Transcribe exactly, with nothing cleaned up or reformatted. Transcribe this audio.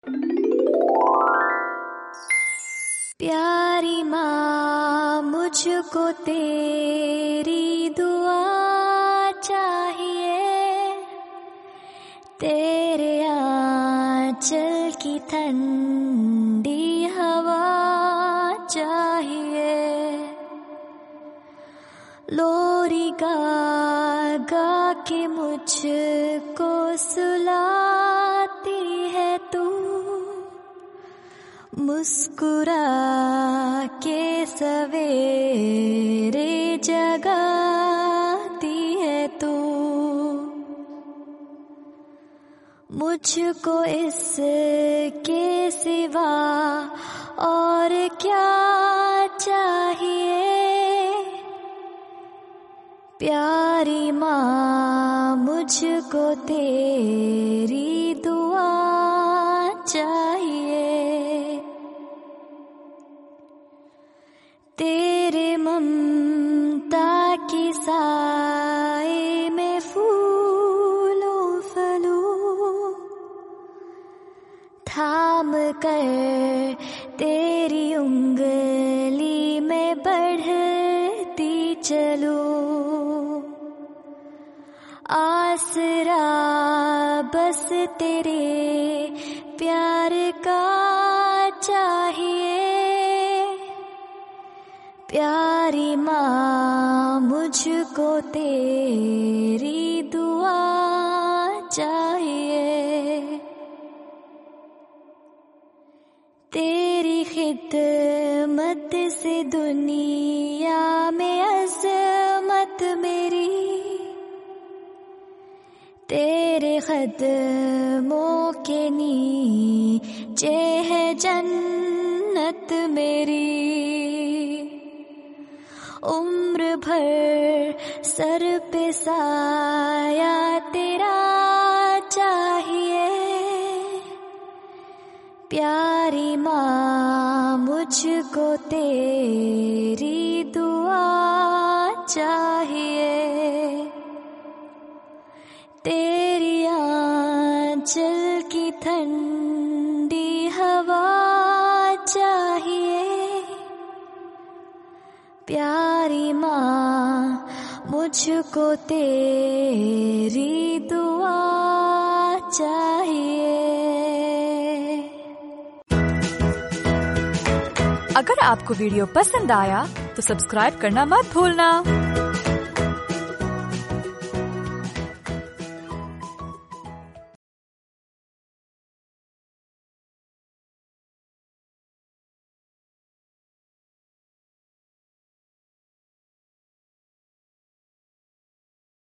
प्यारी माँ, मुझको तेरी दुआ चाहिए, तेरे आंचल की ठंडी हवा चाहिए। लोरी गा गा के मुझको सुलाती है तू, मुस्कुरा के सवेरे जगाती है तू। मुझको इसके सिवा और क्या चाहिए, प्यारी माँ, मुझको तेरी दुआ चाहिए। तेरे ममता की साए में फूलों फलूं, थाम कर तेरी उंगली में बढ़ती चलूं। आसरा बस तेरे प्यार का चाहिए, प्यारी माँ, मुझको तेरी दुआ चाहिए। तेरी खिदमत से दुनिया में अज़मत मेरी, तेरे कदमों के नीचे है जन्नत मेरी। उम्र भर सर पे साया तेरा चाहिए, प्यारी माँ, मुझको तेरी दुआ चाहिए। तेरी आंचल की ठंडी हवा चाहिए, प्यारी माँ, मुझको तेरी दुआ चाहिए। अगर आपको वीडियो पसंद आया तो सब्सक्राइब करना मत भूलना।